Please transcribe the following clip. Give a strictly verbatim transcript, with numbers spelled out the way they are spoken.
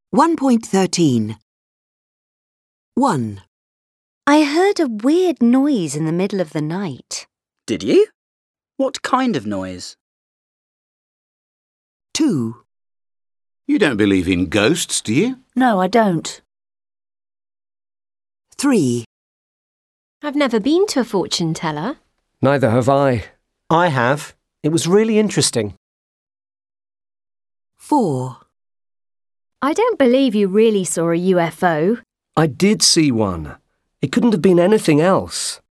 one point thirteen. one. I heard a weird noise in the middle of the night. Did you? What kind of noise? two. You don't believe in ghosts, do you? No, I don't. three. I've never been to a fortune teller. Neither have I. I have. It was really interesting. four. I don't believe you really saw a U F O. I did see one. It couldn't have been anything else.